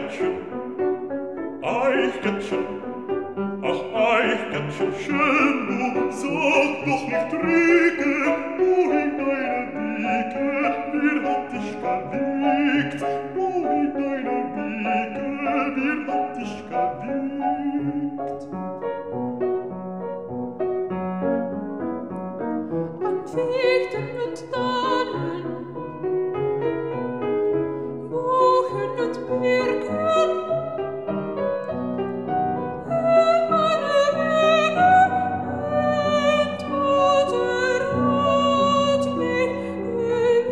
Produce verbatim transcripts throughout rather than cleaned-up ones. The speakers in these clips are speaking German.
Eichkätzchen, Eichkätzchen, ach Eichkätzchen, schön du, sag doch nicht Rieke, wo in deiner Wiege, wer hat dich gelegt? Wo in deiner Wiege, wer hat dich gelegt? An Fichten und Tannen, Buchen und Birken, in meine Wege entwurzelt hat mich gelegt,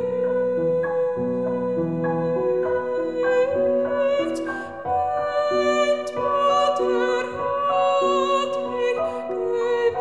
entwurzelt hat mich gelegt.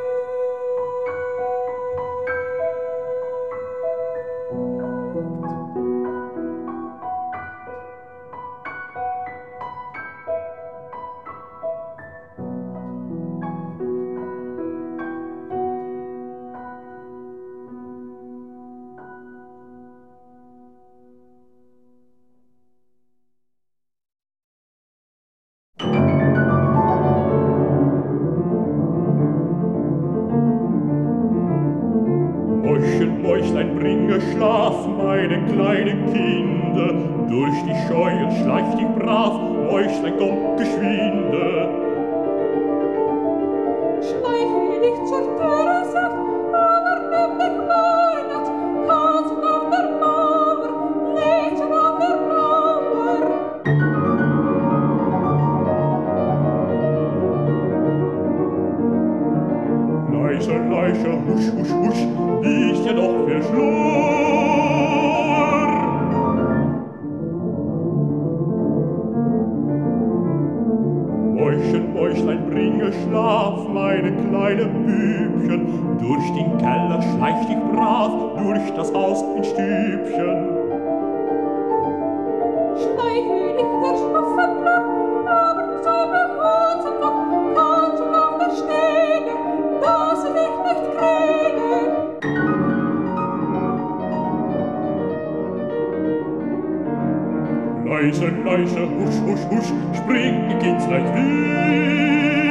Mäuschen, Mäuslein, bringe Schlaf, meine kleinen Kinder. Durch die Scheuer schleicht dich brav, Mäuslein, komm geschwinde. Schleiche dich zur Türe, sagt, aber nimm dich Weihnachts, Katzen auf der Mauer, Lädchen auf der Mauer. Leise, leise, husch, husch, husch, liegt ja doch wer schlurr. Mäuschen, Mäuslein, bringe Schlaf, meine kleine Bübchen. Durch den Keller schleicht dich brav, durch das Haus in Stübchen. Schleiche dich der Schlaffen nach, aber sei behutsam noch, Katzen auf der Stege, dass sie dich nicht kriegen. Leise, leise, husch, husch, husch, spring, geht's gleich wieder.